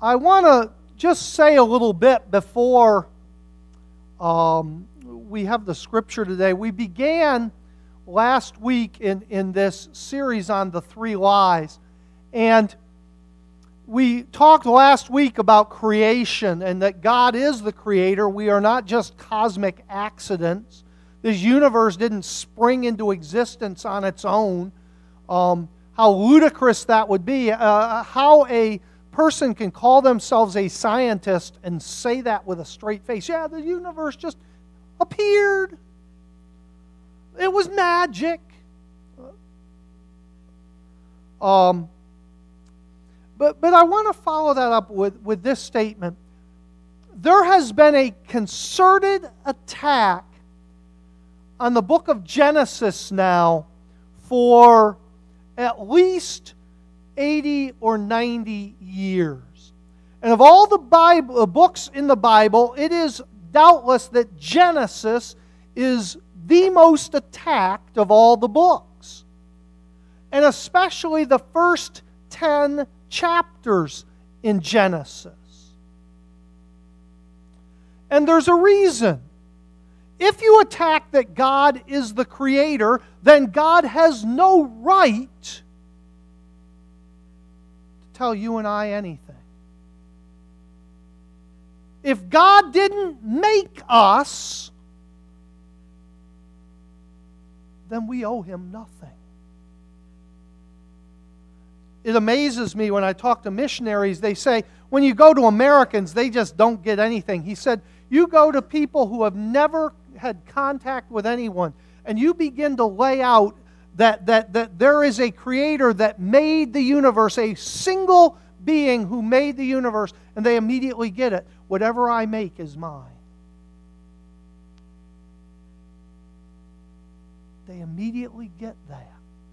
I want to just say a little bit before we have the scripture today. We began last week in this series on the three lies. And we talked last week about creation and that God is the creator. We are not just cosmic accidents. This universe didn't spring into existence on its own. How ludicrous that would be. How a person can call themselves a scientist and say that with a straight face. Yeah, the universe just appeared. It was magic. But I want to follow that up with this statement. There has been a concerted attack on the book of Genesis now for at least 80 or 90 years. And of all the books in the Bible, it is doubtless that Genesis is the most attacked of all the books. And especially the first 10 chapters in Genesis. And there's a reason. If you attack that God is the creator, then God has no right to tell you and I anything. If God didn't make us, then we owe Him nothing. It amazes me when I talk to missionaries, they say, when you go to Americans, they just don't get anything. He said, you go to people who have never had contact with anyone, and you begin to lay out that there is a creator that made the universe, a single being who made the universe, and they immediately get it. Whatever I make is mine. They immediately get that.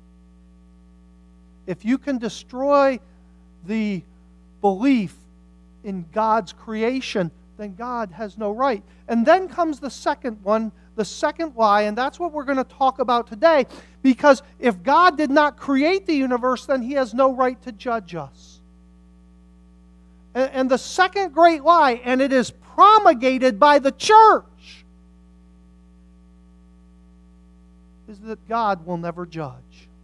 If you can destroy the belief in God's creation, then God has no right. And then comes the second one, the second lie, and that's what we're going to talk about today. Because if God did not create the universe, then He has no right to judge us. And the second great lie, and it is promulgated by the church, is that God will never judge.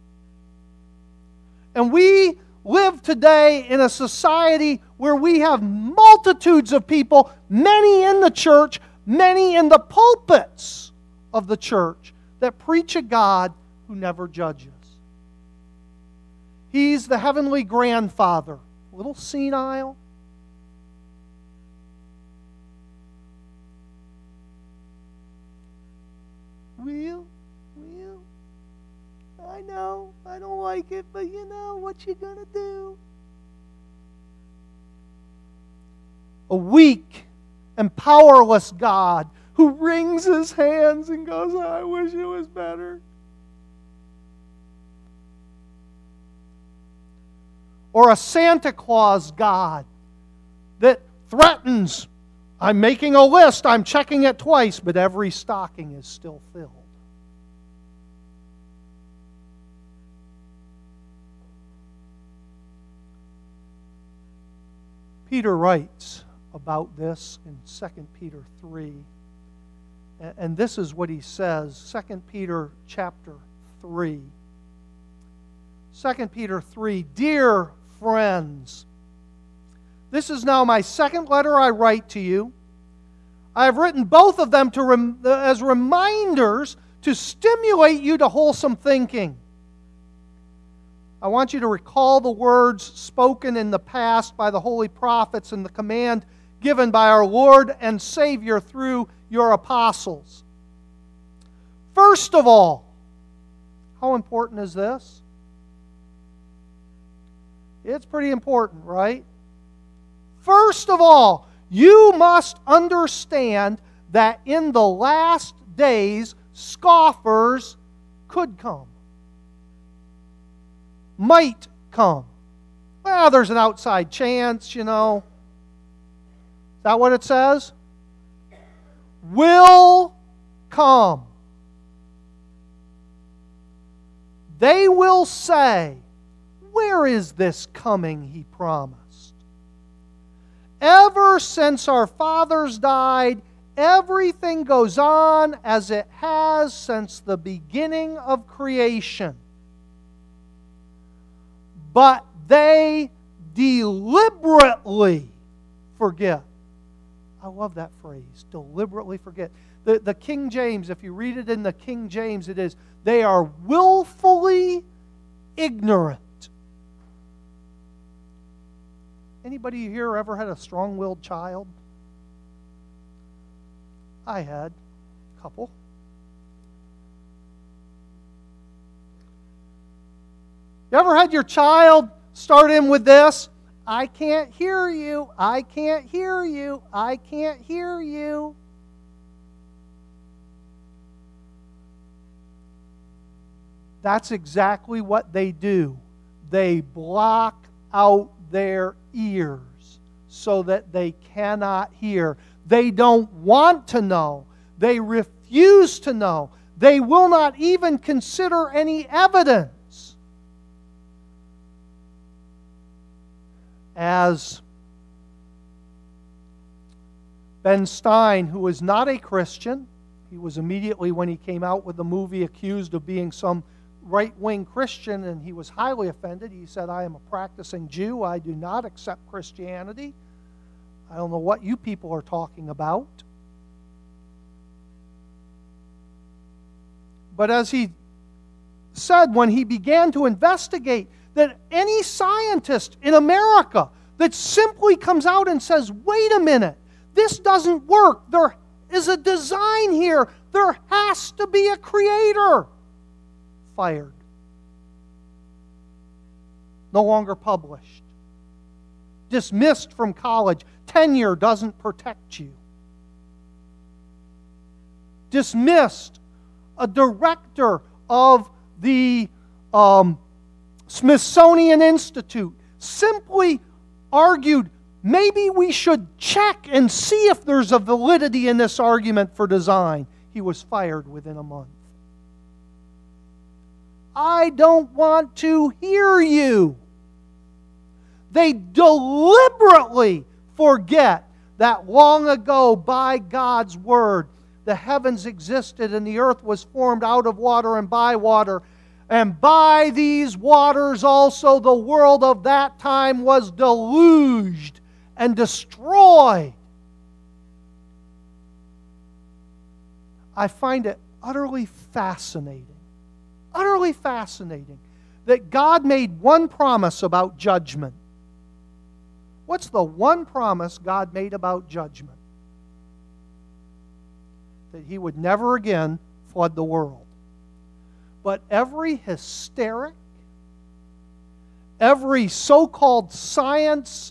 And we live today in a society where we have multitudes of people, many in the church, many in the pulpits of the church, that preach a God who never judges. He's the heavenly grandfather, a little senile. Will, I know, I don't like it, but you know what you gonna do. A weak and powerless God who wrings His hands and goes, I wish it was better. Or a Santa Claus God that threatens, I'm making a list, I'm checking it twice, but every stocking is still filled. Peter writes about this in 2 Peter 3. And this is what he says, 2 Peter chapter 3. 2 Peter 3, Dear friends, this is now my second letter I write to you. I have written both of them as reminders to stimulate you to wholesome thinking. I want you to recall the words spoken in the past by the holy prophets and the command given by our Lord and Savior through your apostles. First of all, how important is this? It's pretty important, right? First of all, you must understand that in the last days, scoffers could come. Might come. Well, there's an outside chance, you know. Is that what it says? Will come. They will say, where is this coming He promised? Ever since our fathers died, everything goes on as it has since the beginning of creation. But they deliberately forget. I love that phrase, deliberately forget. The King James, if you read it in the King James, it is, they are willfully ignorant. Anybody here ever had a strong-willed child? I had a couple. You ever had your child start in with this? I can't hear you. I can't hear you. I can't hear you. That's exactly what they do. They block out their ears so that they cannot hear. They don't want to know. They refuse to know. They will not even consider any evidence. As Ben Stein, who was not a Christian, he was immediately, when he came out with the movie, accused of being some right-wing Christian, and he was highly offended. He said, I am a practicing Jew. I do not accept Christianity. I don't know what you people are talking about. But as he said when he began to investigate, that any scientist in America that simply comes out and says, wait a minute, this doesn't work. There is a design here. There has to be a creator. Fired. No longer published. Dismissed from college. Tenure doesn't protect you. Dismissed. A director of the Smithsonian Institute simply argued, maybe we should check and see if there's a validity in this argument for design. He was fired within a month. I don't want to hear you. They deliberately forget that long ago, by God's word, the heavens existed and the earth was formed out of water and by water. And by these waters also the world of that time was deluged and destroyed. I find it utterly fascinating that God made one promise about judgment. What's the one promise God made about judgment? That He would never again flood the world. But every hysteric, every so-called scientist,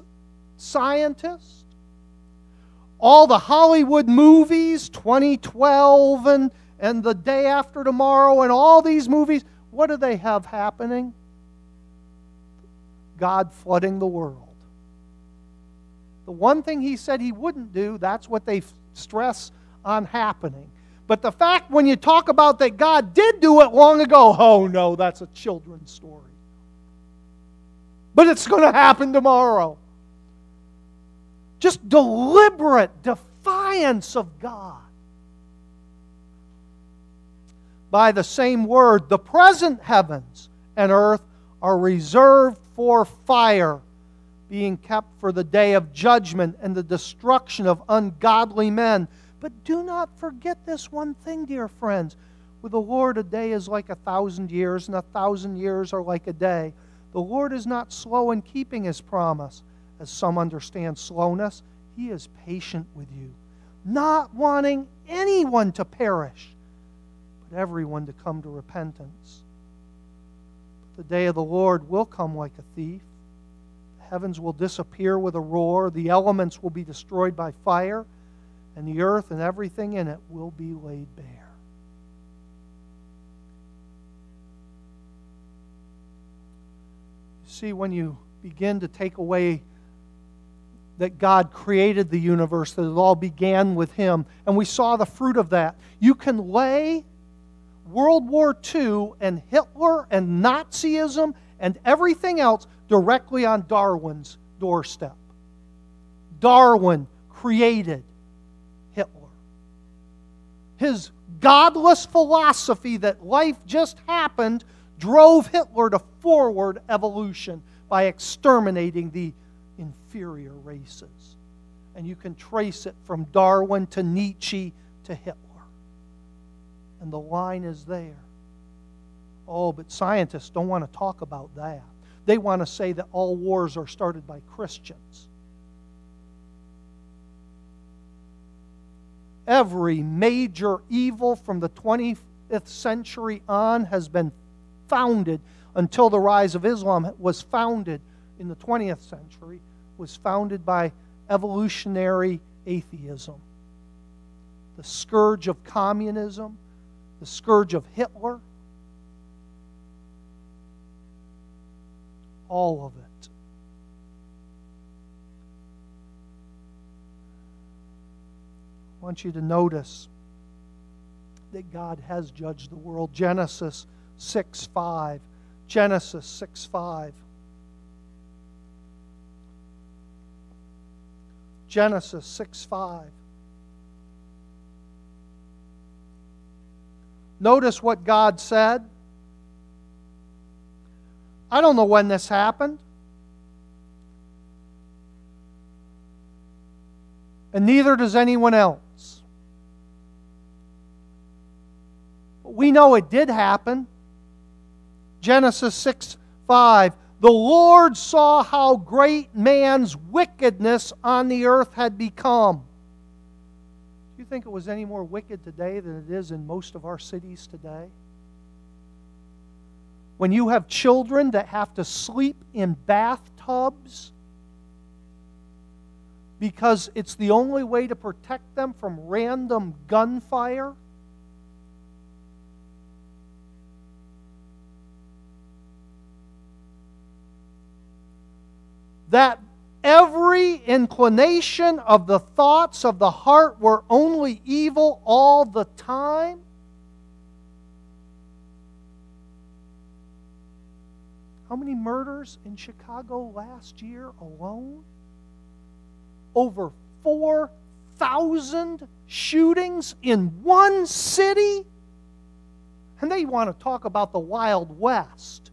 all the Hollywood movies, 2012 and The Day After Tomorrow, and all these movies, what do they have happening? God flooding the world. The one thing He said He wouldn't do, that's what they stress on happening. But the fact when you talk about that God did do it long ago, oh no, that's a children's story. But it's going to happen tomorrow. Just deliberate defiance of God. By the same word, the present heavens and earth are reserved for fire, being kept for the day of judgment and the destruction of ungodly men. But do not forget this one thing, dear friends. With the Lord, a day is like 1,000 years, and 1,000 years are like a day. The Lord is not slow in keeping His promise, as some understand slowness. He is patient with you, not wanting anyone to perish, but everyone to come to repentance. But the day of the Lord will come like a thief. The heavens will disappear with a roar. The elements will be destroyed by fire, and the earth and everything in it will be laid bare. See, when you begin to take away that God created the universe, that it all began with Him, and we saw the fruit of that, you can lay World War II and Hitler and Nazism and everything else directly on Darwin's doorstep. Darwin created Hitler. His godless philosophy that life just happened drove Hitler to forward evolution by exterminating the inferior races. And you can trace it from Darwin to Nietzsche to Hitler. And the line is there. Oh, but scientists don't want to talk about that. They want to say that all wars are started by Christians. Every major evil from the 20th century on has been founded, until the rise of Islam was founded in the 20th century, was founded by evolutionary atheism. The scourge of communism, the scourge of Hitler, all of it. I want you to notice that God has judged the world. Genesis 6:5. Genesis 6:5. Genesis 6:5. Notice what God said. I don't know when this happened. And neither does anyone else. But we know it did happen. Genesis 6:5. The Lord saw how great man's wickedness on the earth had become. Do you think it was any more wicked today than it is in most of our cities today? When you have children that have to sleep in bathtubs because it's the only way to protect them from random gunfire. That every inclination of the thoughts of the heart were only evil all the time. How many murders in Chicago last year alone? Over 4,000 shootings in one city? And they want to talk about the Wild West.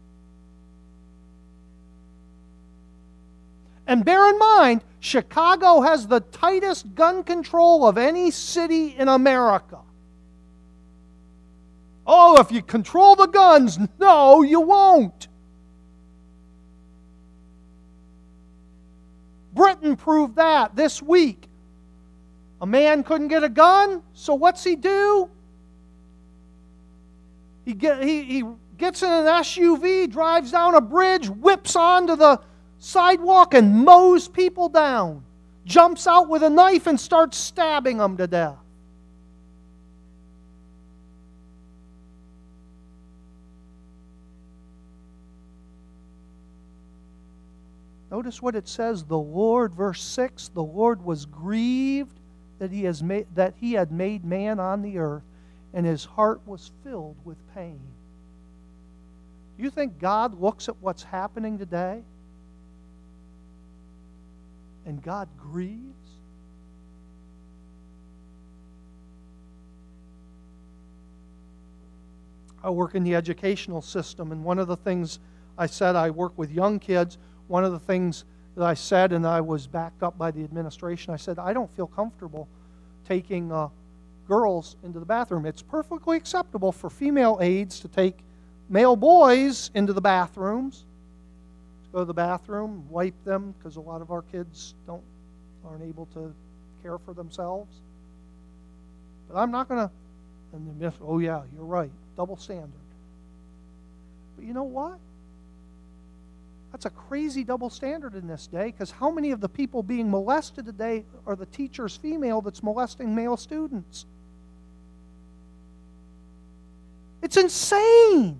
And bear in mind, Chicago has the tightest gun control of any city in America. Oh, if you control the guns, no, you won't. Britain proved that this week. A man couldn't get a gun, so what's he do? He gets in an SUV, drives down a bridge, whips onto the sidewalk and mows people down. Jumps out with a knife and starts stabbing them to death. Notice what it says, the Lord, verse 6, the Lord was grieved that he had made man on the earth, and his heart was filled with pain. Do you think God looks at what's happening today and God grieves? I work in the educational system, and one of the things I said, I work with young kids. One of the things that I said, and I was backed up by the administration, I said, I don't feel comfortable taking girls into the bathroom. It's perfectly acceptable for female aides to take male boys into the bathrooms. Go to the bathroom, wipe them, because a lot of our kids aren't able to care for themselves. But I'm not going to, and oh yeah, you're right, double standard. But you know what? That's a crazy double standard in this day, because how many of the people being molested today are the teachers female that's molesting male students? It's insane.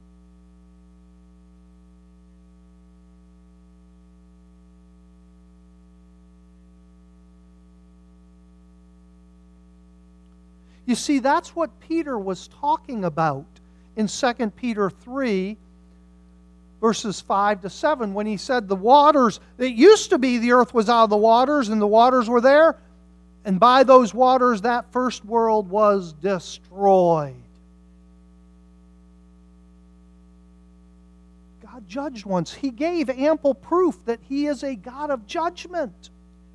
You see, that's what Peter was talking about in 2 Peter 3. verses 5 to 7, when he said the waters, it used to be the earth was out of the waters and the waters were there, and by those waters that first world was destroyed. God judged once. He gave ample proof that He is a God of judgment.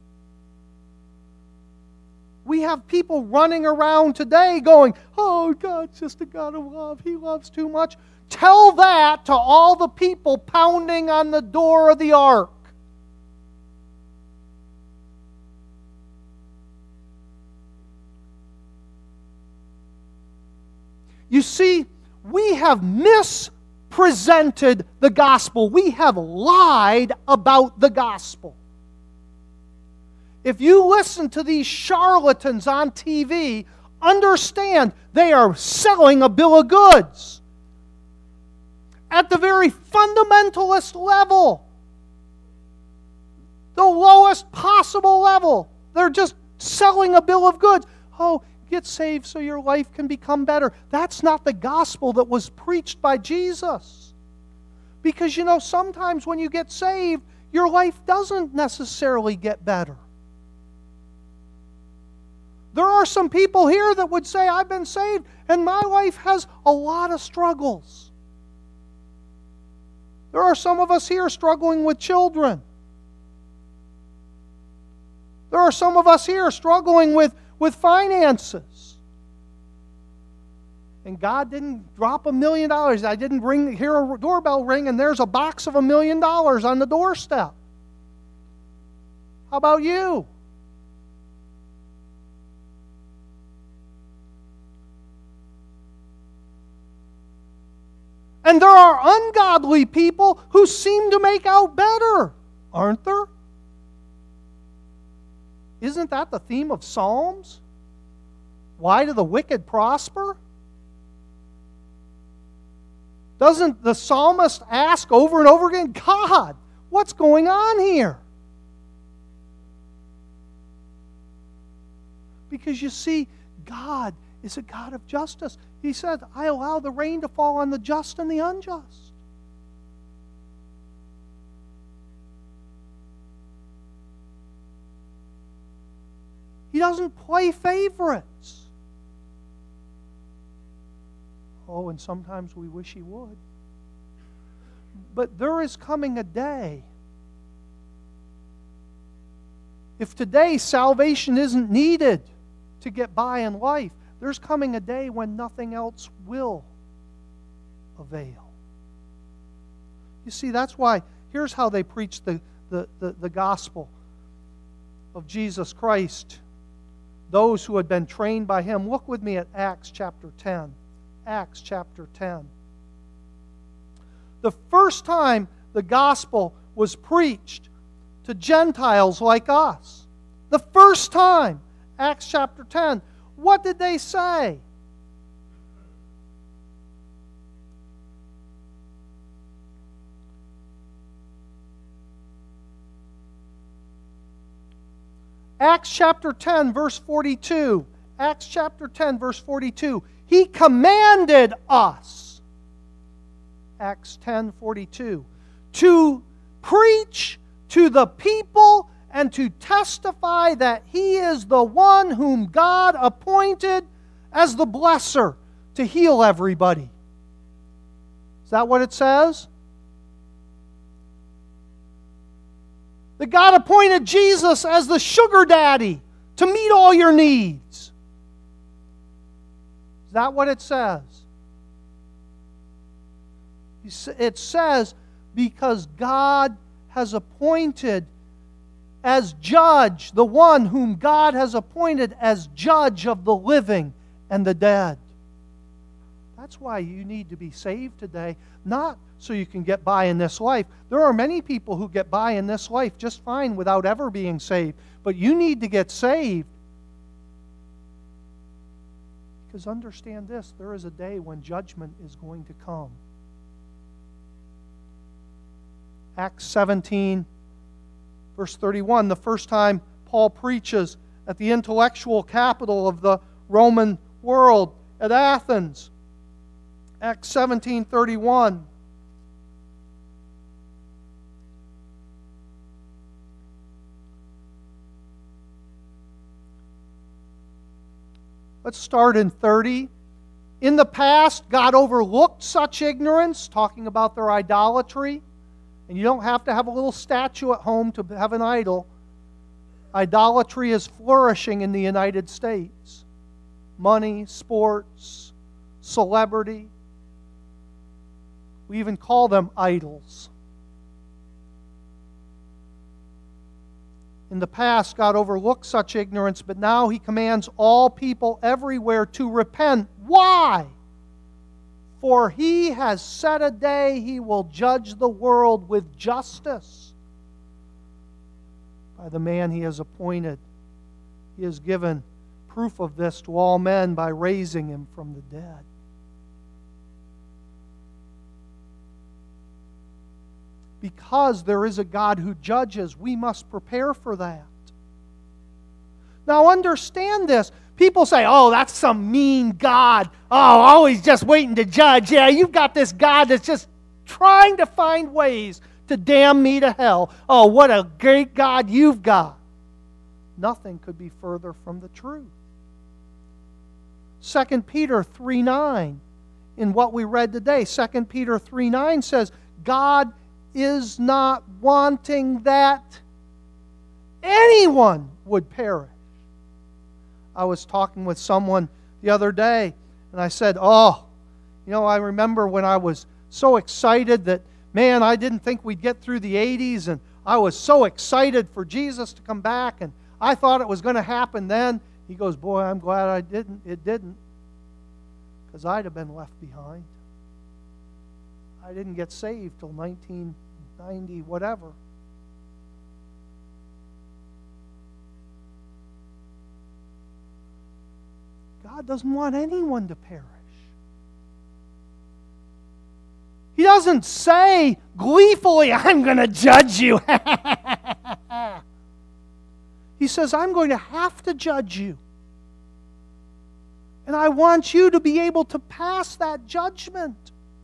We have people running around today going, oh, God's just a God of love. He loves too much. Tell that to all the people pounding on the door of the ark. You see, we have mispresented the gospel. We have lied about the gospel. If you listen to these charlatans on TV, understand they are selling a bill of goods. At the very fundamentalist level, the lowest possible level, they're just selling a bill of goods. Oh, get saved so your life can become better. That's not the gospel that was preached by Jesus. Because, sometimes when you get saved, your life doesn't necessarily get better. There are some people here that would say, I've been saved, and my life has a lot of struggles. There are some of us here struggling with children. There are some of us here struggling with finances. And God didn't drop $1 million. I didn't hear a doorbell ring and there's a box of $1 million on the doorstep. How about you? And there are ungodly people who seem to make out better, aren't there? Isn't that the theme of Psalms? Why do the wicked prosper? Doesn't the psalmist ask over and over again, God, what's going on here? Because you see, God is a God of justice. He said, I allow the rain to fall on the just and the unjust. He doesn't play favorites. Oh, and sometimes we wish He would. But there is coming a day. If today salvation isn't needed to get by in life, there's coming a day when nothing else will avail. You see, that's why, here's how they preach the gospel of Jesus Christ. Those who had been trained by Him. Look with me at Acts chapter 10. Acts chapter 10. The first time the gospel was preached to Gentiles like us. The first time. Acts chapter 10. What did they say? Acts chapter 10, verse 42. Acts chapter 10, verse 42. He commanded us, Acts 10:42, to preach to the people and to testify that He is the one whom God appointed as the blesser to heal everybody. Is that what it says? That God appointed Jesus as the sugar daddy to meet all your needs. Is that what it says? It says because God has appointed as judge, the one whom God has appointed as judge of the living and the dead. That's why you need to be saved today, not so you can get by in this life. There are many people who get by in this life just fine without ever being saved. But you need to get saved. Because understand this, there is a day when judgment is going to come. Acts 17, verse 31, the first time Paul preaches at the intellectual capital of the Roman world, at Athens. Acts 17:31. Let's start in 30. In the past, God overlooked such ignorance, talking about their idolatry. And you don't have to have a little statue at home to have an idol. Idolatry is flourishing in the United States. Money, sports, celebrity. We even call them idols. In the past, God overlooked such ignorance, but now He commands all people everywhere to repent. Why? For He has set a day He will judge the world with justice by the man He has appointed. He has given proof of this to all men by raising Him from the dead. Because there is a God who judges, we must prepare for that. Now understand this. People say, oh, that's some mean God. Oh, always just waiting to judge. Yeah, you've got this God that's just trying to find ways to damn me to hell. Oh, what a great God you've got. Nothing could be further from the truth. 2 Peter 3:9, in what we read today, 2 Peter 3:9 says, God is not wanting that anyone would perish. I was talking with someone the other day, and I said, I remember when I was so excited that, man, I didn't think we'd get through the 80s, and I was so excited for Jesus to come back, and I thought it was going to happen then. He goes, boy, I'm glad it didn't, because I'd have been left behind. I didn't get saved till 1990, whatever. God doesn't want anyone to perish. He doesn't say gleefully, I'm going to judge you. He says, I'm going to have to judge you. And I want you to be able to pass that judgment.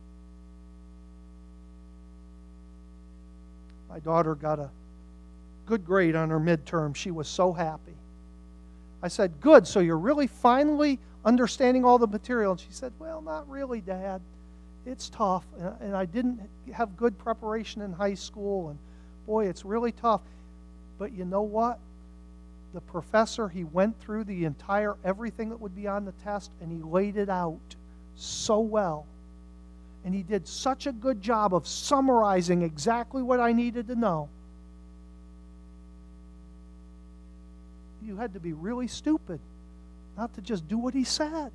My daughter got a good grade on her midterm. She was so happy. I said, good, so you're really finally understanding all the material. And she said, well, not really, Dad. It's tough. And I didn't have good preparation in high school. And boy, it's really tough. But you know what? The professor, he went through the entire everything that would be on the test, and he laid it out so well. And he did such a good job of summarizing exactly what I needed to know. You had to be really stupid not to just do what he said. Isn't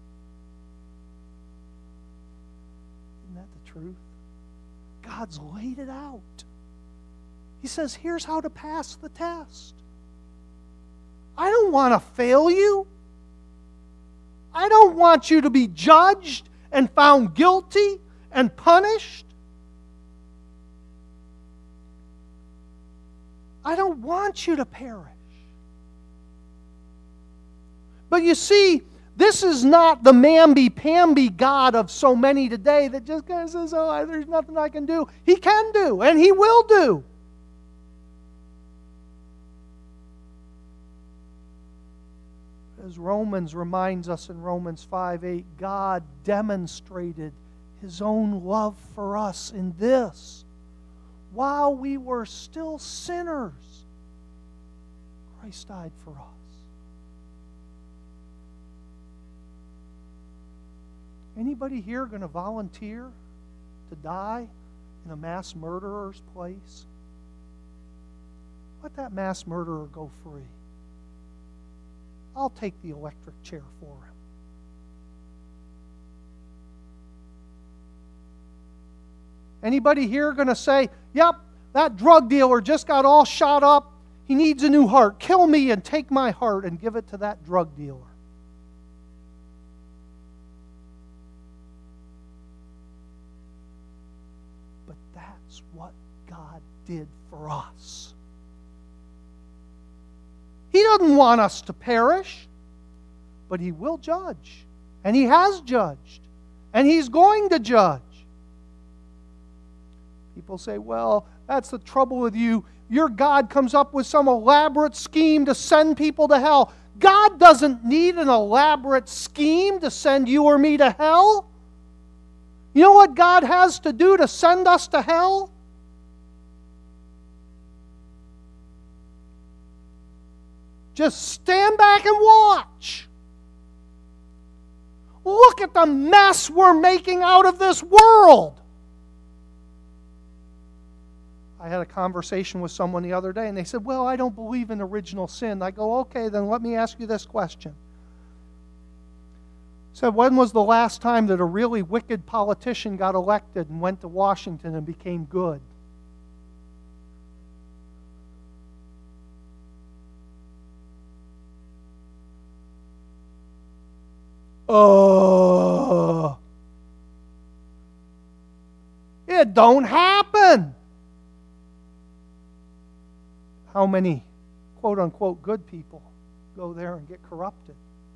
that the truth? God's laid it out. He says, here's how to pass the test. I don't want to fail you. I don't want you to be judged and found guilty and punished. I don't want you to perish. But you see, this is not the mamby-pamby God of so many today that just kind of says, oh, there's nothing I can do. He can do, and He will do. As Romans reminds us in Romans 5:8, God demonstrated His own love for us in this. While we were still sinners, Christ died for us. Anybody here going to volunteer to die in a mass murderer's place? Let that mass murderer go free. I'll take the electric chair for him. Anybody here going to say, yep, that drug dealer just got all shot up. He needs a new heart. Kill me and take my heart and give it to that drug dealer. But that's what God did for us. He doesn't want us to perish, but He will judge. And He has judged. And He's going to judge. People say, well, that's the trouble with you. Your God comes up with some elaborate scheme to send people to hell. God doesn't need an elaborate scheme to send you or me to hell. You know what God has to do to send us to hell? Just stand back and watch. Look at the mess we're making out of this world. I had a conversation with someone the other day, and they said, well, I don't believe in original sin. I go, okay, then let me ask you this question. I said, when was the last time that a really wicked politician got elected and went to Washington and became good? It don't happen. How many quote-unquote good people go there and get corrupted?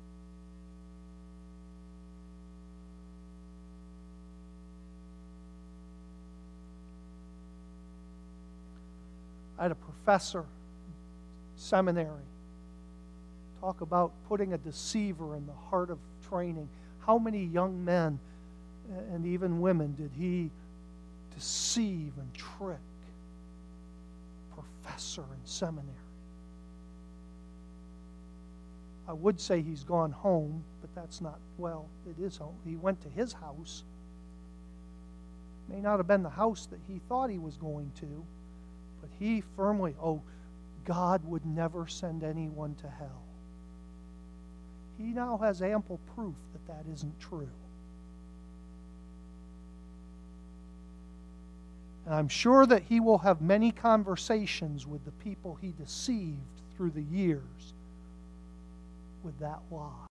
I had a professor, seminary, talk about putting a deceiver in the heart of training. How many young men and even women did he deceive and trick? Professor in seminary. I would say he's gone home, but that's not, well, it is home. He went to his house. May not have been the house that he thought he was going to, but he firmly, God would never send anyone to hell. He now has ample proof that that isn't true. And I'm sure that he will have many conversations with the people he deceived through the years with that lie.